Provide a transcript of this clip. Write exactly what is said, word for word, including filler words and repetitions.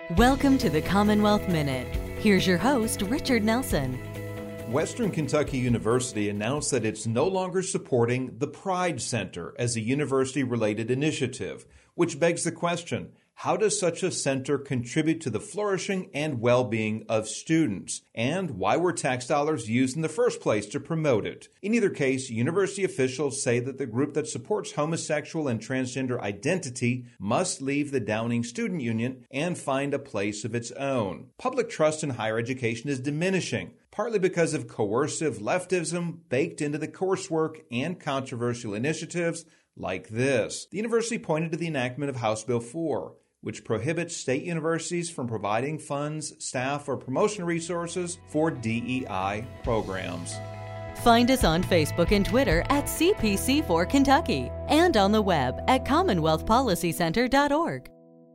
Welcome to the Commonwealth Minute. Here's your host, Richard Nelson. Western Kentucky University announced that it's no longer supporting the Pride Center as a university-related initiative, which begs the question, how does such a center contribute to the flourishing and well-being of students? And why were tax dollars used in the first place to promote it? In either case, university officials say that the group that supports homosexual and transgender identity must leave the Downing Student Union and find a place of its own. Public trust in higher education is diminishing, partly because of coercive leftism baked into the coursework and controversial initiatives like this. The university pointed to the enactment of House Bill four, which prohibits state universities from providing funds, staff, or promotion resources for D E I programs. Find us on Facebook and Twitter at C P C four Kentucky and on the web at commonwealth policy center dot org.